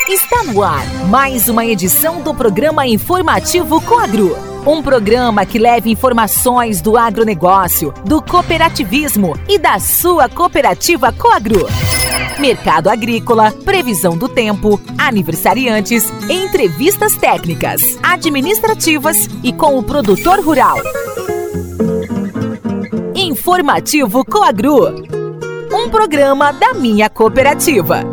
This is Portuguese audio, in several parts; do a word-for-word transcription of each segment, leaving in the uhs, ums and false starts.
Está no ar mais uma edição do programa informativo Coagro. Um programa que leva informações do agronegócio, do cooperativismo e da sua cooperativa Coagro. Mercado agrícola, previsão do tempo, aniversariantes, entrevistas técnicas, administrativas e com o produtor rural. Informativo Coagro. Um programa da minha cooperativa.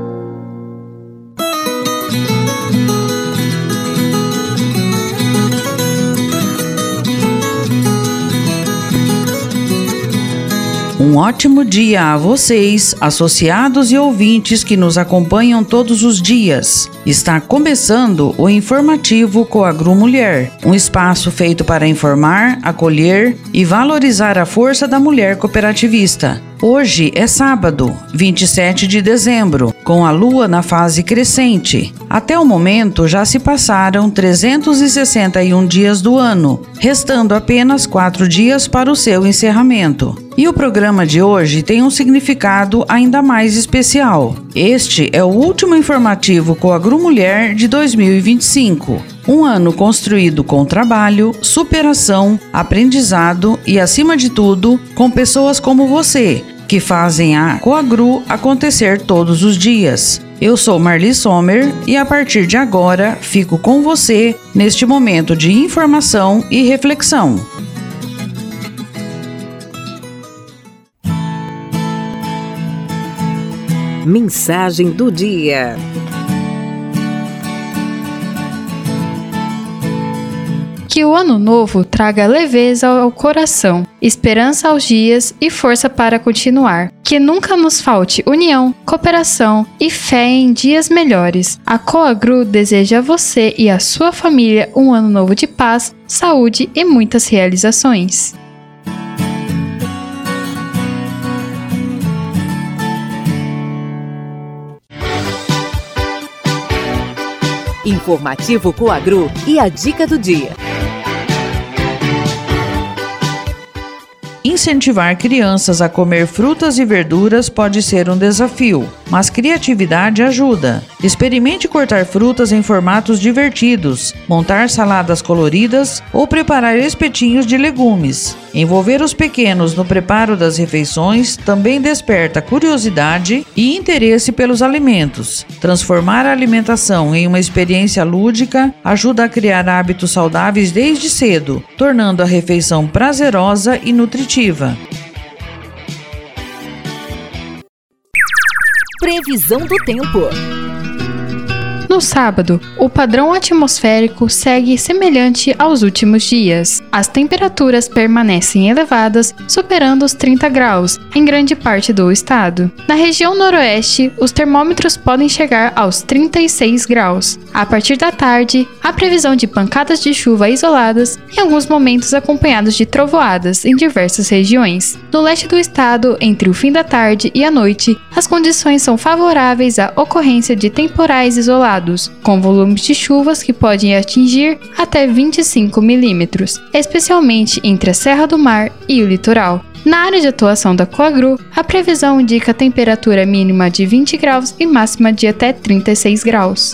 Um ótimo dia a vocês, associados e ouvintes que nos acompanham todos os dias. Está começando o Informativo Coagro Mulher, um espaço feito para informar, acolher e valorizar a força da mulher cooperativista. Hoje é sábado, vinte e sete de dezembro, com a lua na fase crescente. Até o momento já se passaram trezentos e sessenta e um dias do ano, restando apenas quatro dias para o seu encerramento. E o programa de hoje tem um significado ainda mais especial. Este é o último informativo Coagro Mulher de dois mil e vinte e cinco. Um ano construído com trabalho, superação, aprendizado e, acima de tudo, com pessoas como você, que fazem a Coagro acontecer todos os dias. Eu sou Marli Sommer e a partir de agora fico com você neste momento de informação e reflexão. Mensagem do dia. Que o ano novo traga leveza ao coração, esperança aos dias e força para continuar. Que nunca nos falte união, cooperação e fé em dias melhores. A Coagro deseja a você e a sua família um ano novo de paz, saúde e muitas realizações. Informativo Coagro e a dica do dia. Incentivar crianças a comer frutas e verduras pode ser um desafio, mas criatividade ajuda. Experimente cortar frutas em formatos divertidos, montar saladas coloridas ou preparar espetinhos de legumes. Envolver os pequenos no preparo das refeições também desperta curiosidade e interesse pelos alimentos. Transformar a alimentação em uma experiência lúdica ajuda a criar hábitos saudáveis desde cedo, tornando a refeição prazerosa e nutritiva. Previsão do tempo. No sábado, o padrão atmosférico segue semelhante aos últimos dias. As temperaturas permanecem elevadas, superando os trinta graus em grande parte do estado. Na região noroeste, os termômetros podem chegar aos trinta e seis graus. A partir da tarde, há previsão de pancadas de chuva isoladas, em alguns momentos acompanhados de trovoadas em diversas regiões. No leste do estado, entre o fim da tarde e a noite, as condições são favoráveis à ocorrência de temporais isolados, com volumes de chuvas que podem atingir até vinte e cinco milímetros, especialmente entre a Serra do Mar e o litoral. Na área de atuação da Coagro, a previsão indica temperatura mínima de vinte graus e máxima de até trinta e seis graus.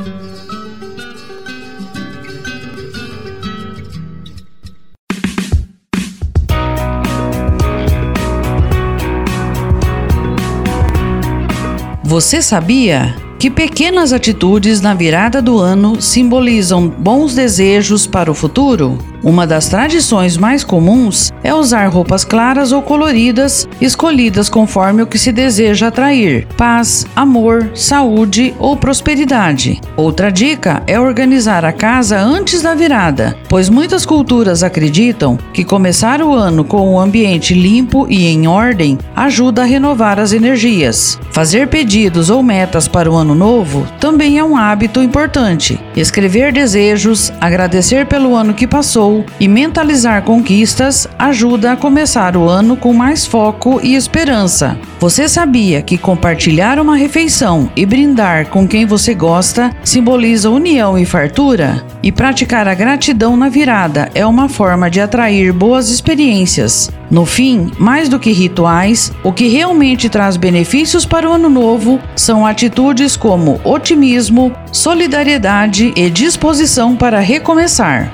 Você sabia que pequenas atitudes na virada do ano simbolizam bons desejos para o futuro? Uma das tradições mais comuns é usar roupas claras ou coloridas, escolhidas conforme o que se deseja atrair: paz, amor, saúde ou prosperidade. Outra dica é organizar a casa antes da virada, pois muitas culturas acreditam que começar o ano com o ambiente limpo e em ordem ajuda a renovar as energias. Fazer pedidos ou metas para o ano novo também é um hábito importante. Escrever desejos, agradecer pelo ano que passou passou e mentalizar conquistas ajuda a começar o ano com mais foco e esperança. Você sabia que compartilhar uma refeição e brindar com quem você gosta simboliza união e fartura? E praticar a gratidão na virada é uma forma de atrair boas experiências. No fim, mais do que rituais, o que realmente traz benefícios para o ano novo são atitudes como otimismo, solidariedade e disposição para recomeçar.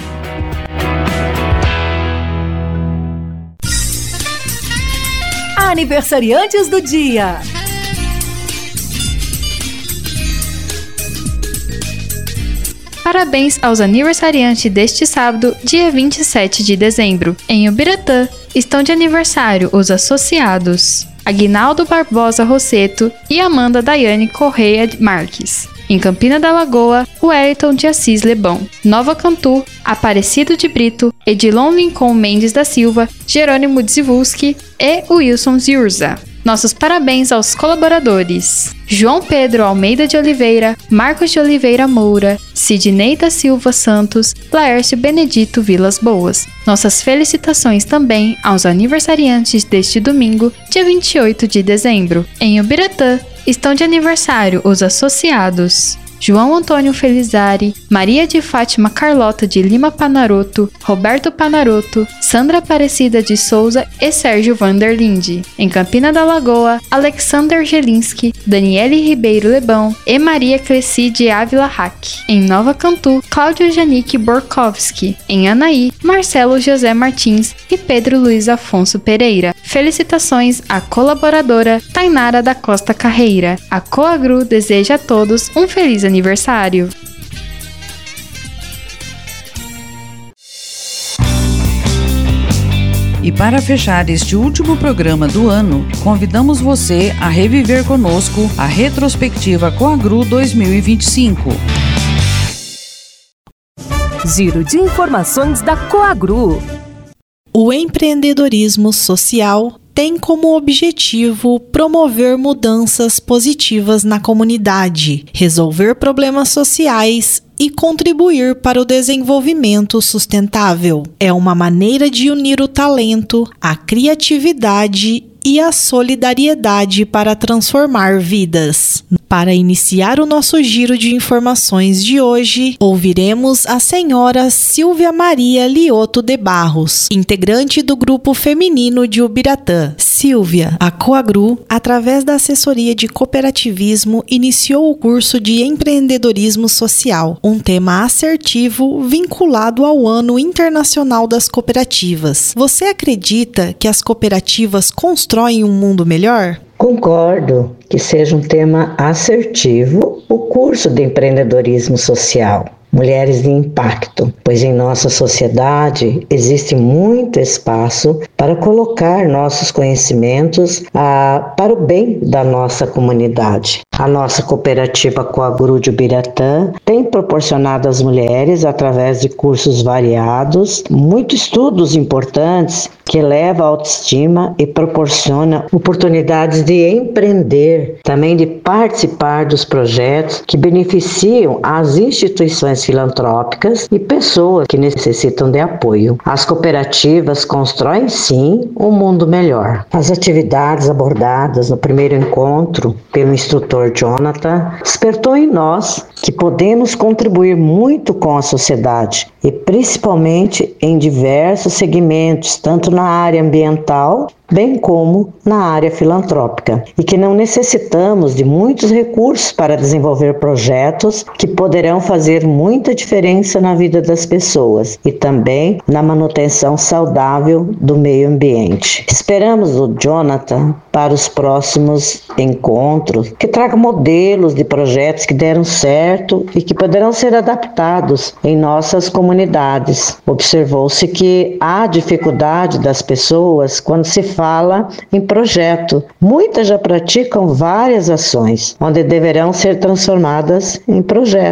Aniversariantes do dia. Parabéns aos aniversariantes deste sábado, dia vinte e sete de dezembro. Em Ubiratã, estão de aniversário os associados Aguinaldo Barbosa Rosseto e Amanda Daiane Correia Marques. Em Campina da Lagoa, Wellington de Assis Lebão. Nova Cantu, Aparecido de Brito, Edilon Lincoln Mendes da Silva, Jerônimo Dzivulski e Wilson Ziurza. Nossos parabéns aos colaboradores: João Pedro Almeida de Oliveira, Marcos de Oliveira Moura, Sidney da Silva Santos, Laércio Benedito Vilas Boas. Nossas felicitações também aos aniversariantes deste domingo, dia vinte e oito de dezembro. Em Ubiratã, estão de aniversário os associados João Antônio Felizari, Maria de Fátima Carlota de Lima Panaroto, Roberto Panaroto, Sandra Aparecida de Souza e Sérgio Vanderlinde. Em Campina da Lagoa, Alexander Gelinski, Daniele Ribeiro Lebão e Maria Cresci de Ávila Hack. Em Nova Cantu, Cláudio Janik Borkowski. Em Anaí, Marcelo José Martins e Pedro Luiz Afonso Pereira. Felicitações à colaboradora Tainara da Costa Carreira. A Coagru deseja a todos um feliz aniversário. E para fechar este último programa do ano, convidamos você a reviver conosco a retrospectiva Coagru dois mil e vinte e cinco. Giro de informações da Coagru. O empreendedorismo social tem como objetivo promover mudanças positivas na comunidade, resolver problemas sociais e contribuir para o desenvolvimento sustentável. É uma maneira de unir o talento, a criatividade e a solidariedade para transformar vidas. Para iniciar o nosso giro de informações de hoje, ouviremos a senhora Silvia Maria Lioto de Barros, integrante do grupo feminino de Ubiratã. Silvia, a Coagru, através da assessoria de cooperativismo, iniciou o curso de empreendedorismo social, um tema assertivo vinculado ao Ano Internacional das Cooperativas. Você acredita que as cooperativas constroem um mundo melhor? Concordo que seja um tema assertivo o curso de empreendedorismo social. Mulheres de impacto, pois em nossa sociedade existe muito espaço para colocar nossos conhecimentos ah, para o bem da nossa comunidade. A nossa cooperativa Coagru de Ubiratã tem proporcionado às mulheres, através de cursos variados, muitos estudos importantes que eleva a autoestima e proporciona oportunidades de empreender, também de participar dos projetos que beneficiam as instituições filantrópicas e pessoas que necessitam de apoio. As cooperativas constroem, sim, um mundo melhor. As atividades abordadas no primeiro encontro pelo instrutor Jonathan despertou em nós que podemos contribuir muito com a sociedade e principalmente em diversos segmentos, tanto na área ambiental, bem como na área filantrópica, e que não necessitamos de muitos recursos para desenvolver projetos que poderão fazer muita diferença na vida das pessoas e também na manutenção saudável do meio ambiente. Esperamos o Jonathan para os próximos encontros, que traga modelos de projetos que deram certo e que poderão ser adaptados em nossas comunidades. Observou-se que há dificuldade das pessoas quando se fala em projeto. Muitas já praticam várias ações, onde deverão ser transformadas em projetos.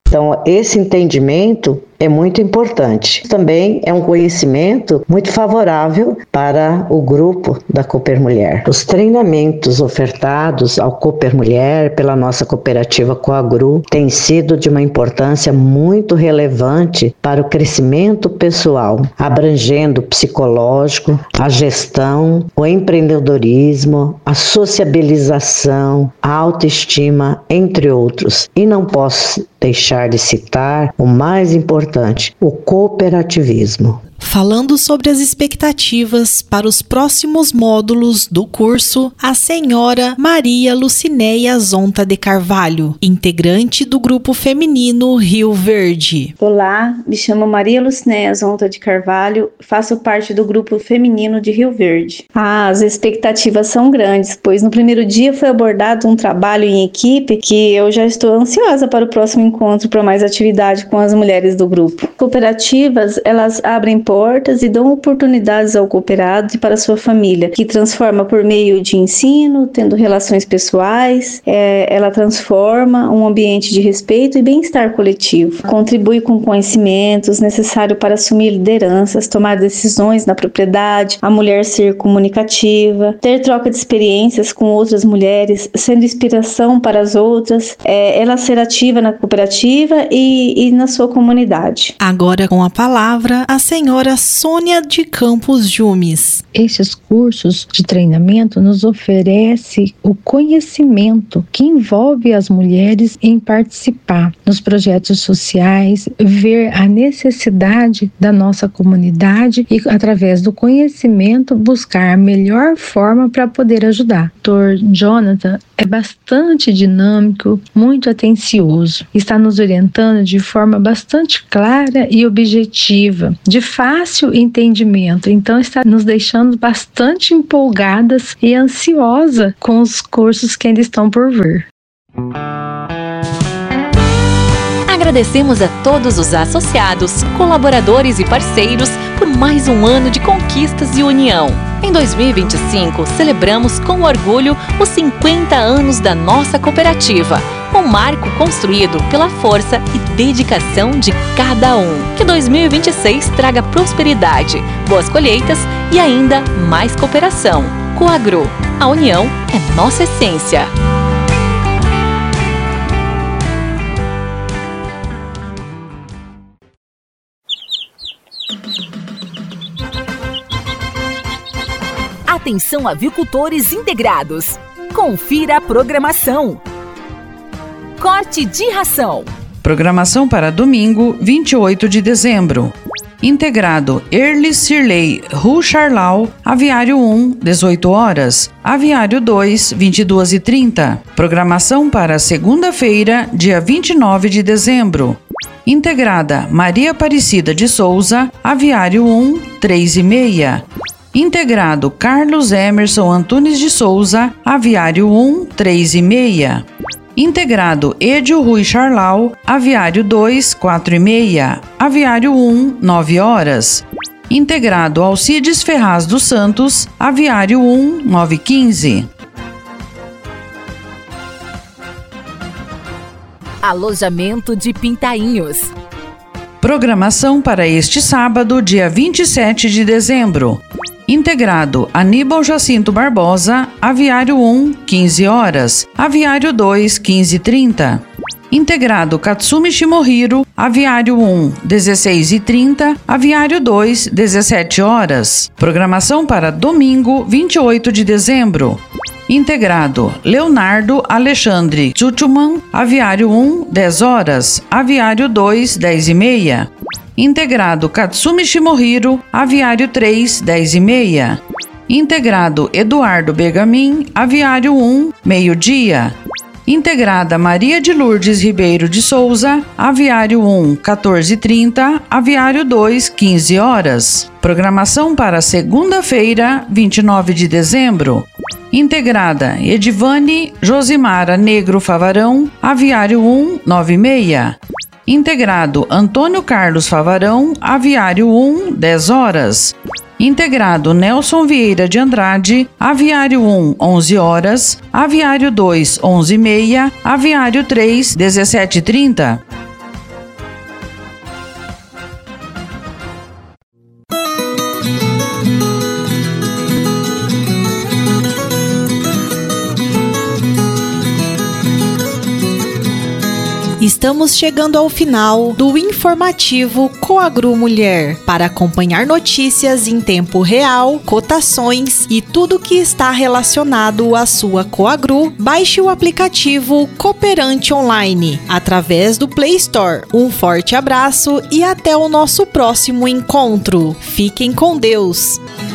Então, esse entendimento é muito importante. Também é um conhecimento muito favorável para o grupo da Cooper Mulher. Os treinamentos ofertados ao Cooper Mulher pela nossa cooperativa Coagru têm sido de uma importância muito relevante para o crescimento pessoal, abrangendo o psicológico, a gestão, o empreendedorismo, a sociabilização, a autoestima, entre outros. E não posso deixar de citar o mais importante, o cooperativismo. Falando sobre as expectativas para os próximos módulos do curso, a senhora Maria Lucinéia Zonta de Carvalho, integrante do grupo feminino Rio Verde. Olá, me chamo Maria Lucinéia Zonta de Carvalho, faço parte do grupo feminino de Rio Verde. Ah, as expectativas são grandes, pois no primeiro dia foi abordado um trabalho em equipe que eu já estou ansiosa para o próximo encontro para mais atividade com as mulheres do grupo. Cooperativas, elas abrem portas e dão oportunidades ao cooperado e para sua família, que transforma por meio de ensino, tendo relações pessoais, é, ela transforma um ambiente de respeito e bem-estar coletivo, contribui com conhecimentos necessários para assumir lideranças, tomar decisões na propriedade, a mulher ser comunicativa, ter troca de experiências com outras mulheres, sendo inspiração para as outras, é, ela ser ativa na cooperativa e, e na sua comunidade. Agora com a palavra, a senhora Sônia de Campos Jumes. Estes cursos de treinamento nos oferecem o conhecimento que envolve as mulheres em participar nos projetos sociais, ver a necessidade da nossa comunidade e, através do conhecimento, buscar a melhor forma para poder ajudar. O doutor Jonathan é bastante dinâmico, muito atencioso, está nos orientando de forma bastante clara e objetiva, de fácil entendimento, então está nos deixando bastante empolgadas e ansiosa com os cursos que ainda estão por vir. Agradecemos a todos os associados, colaboradores e parceiros por mais um ano de conquistas e união. Em dois mil e vinte e cinco, celebramos com orgulho os cinquenta anos da nossa cooperativa, um marco construído pela força e dedicação de cada um. Que dois mil e vinte e seis traga prosperidade, boas colheitas e ainda mais cooperação. Coagru, a união é nossa essência. Atenção, avicultores integrados. Confira a programação. Corte de ração. Programação para domingo, vinte e oito de dezembro. Integrado Early Sirley Rue Charlau, Aviário um, dezoito horas. Aviário dois, vinte e duas e trinta. Programação para segunda-feira, dia vinte e nove de dezembro. Integrada Maria Aparecida de Souza, Aviário um, três e meia. Integrado Carlos Emerson Antunes de Souza, Aviário um, três e meia. Integrado Edio Rui Charlau, Aviário dois, quatro e meia. Aviário um, nove horas. Integrado Alcides Ferraz dos Santos, Aviário um, nove e quinze. Alojamento de Pintainhos. Programação para este sábado, dia vinte e sete de dezembro. Integrado Aníbal Jacinto Barbosa, Aviário um, quinze horas. Aviário dois, quinze e trinta. Integrado Katsumi Shimohiro, Aviário um, dezesseis e trinta. Aviário dois, dezessete horas. Programação para domingo, vinte e oito de dezembro. Integrado Leonardo Alexandre Tchutchuman, Aviário um, dez horas. Aviário dois, dez e meia. Integrado Katsumi Shimohiro, Aviário três, dez e meia. Integrado Eduardo Begamin, Aviário um, meio-dia. Integrada Maria de Lourdes Ribeiro de Souza, Aviário um, quatorze e trinta, Aviário dois, quinze horas. Programação para segunda-feira, vinte e nove de dezembro. Integrada Edivane Josimara Negro Favarão, Aviário um, nove e meia. Integrado Antônio Carlos Favarão, Aviário um, dez horas. Integrado Nelson Vieira de Andrade, Aviário um, onze horas. Aviário dois, onze e meia. Aviário três, dezessete e trinta. Estamos chegando ao final do informativo Coagru Mulher. Para acompanhar notícias em tempo real, cotações e tudo que está relacionado à sua Coagru, baixe o aplicativo Cooperante Online através do Play Store. Um forte abraço e até o nosso próximo encontro. Fiquem com Deus!